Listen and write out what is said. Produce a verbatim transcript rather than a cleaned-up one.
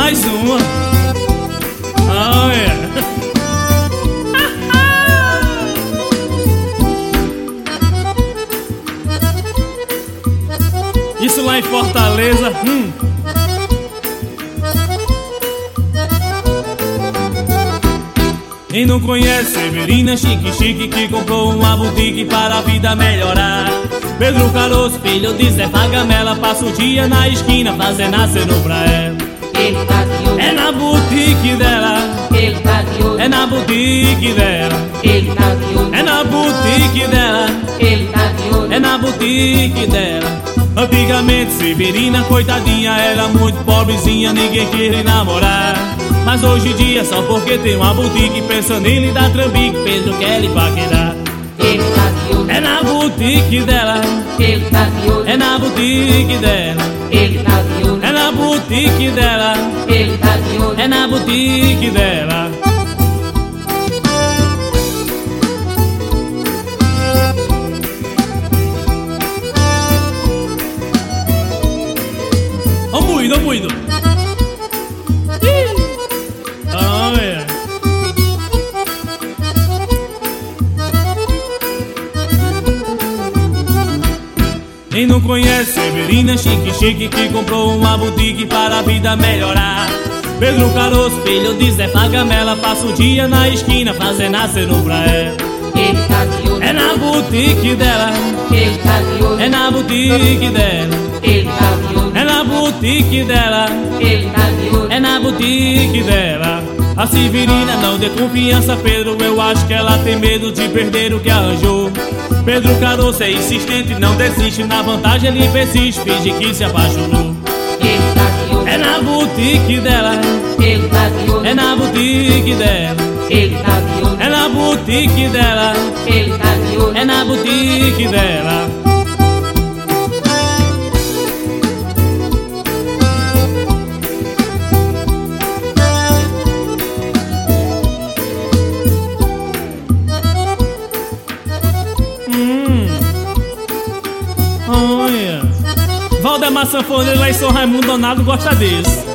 mais uma. Olha. Isso lá em Fortaleza. Hum. Quem não conhece Severina Chique Chique, que comprou uma boutique para a vida melhorar. Pedro Caroço, filho de Zé Pagamela, passa o dia na esquina fazendo aceno pra ela. Ele tá de olho, É na boutique dela, ele tá de olho, é na boutique dela, ele tá de olho, é na boutique dela, ele tá de olho, é na boutique dela. Antigamente Severina, coitadinha, era muito pobrezinha, ninguém queria namorar. Mas hoje em dia, só porque tem uma boutique, pensa nele, dá trambique, Pedro quer lhe paquerar. ele tá de olho, É na boutique dela, ele tá de olho, é na boutique dela, ele tá de olho, é na boutique dela, ele tá de olho, é na boutique dela. Ó moído, ó moído. Olha. Quem não conhece Severina Chique Chique, que comprou uma boutique para a vida melhorar. Pedro Caroço, filho de Zé Pagamela, passa o dia na esquina fazendo aceno pra ela. ele tá de olho, É na boutique dela, ele tá de olho, é na boutique dela, ele tá de olho, é na boutique dela, ele tá de olho, é na boutique dela. A Severina não dê confiança, Pedro, eu acho que ela tem medo de perder o que arranjou. Pedro Caroço é insistente, não desiste, na vantagem ele persiste, finge que se apaixonou. ele tá de olho, É na boutique dela, ele tá de olho, é na boutique dela, ele tá de olho, é na boutique dela, ele tá de olho, é na boutique dela. Hum. Olha. Valdemar Sanfoneiro lá em São Raimundo Donato gosta desse.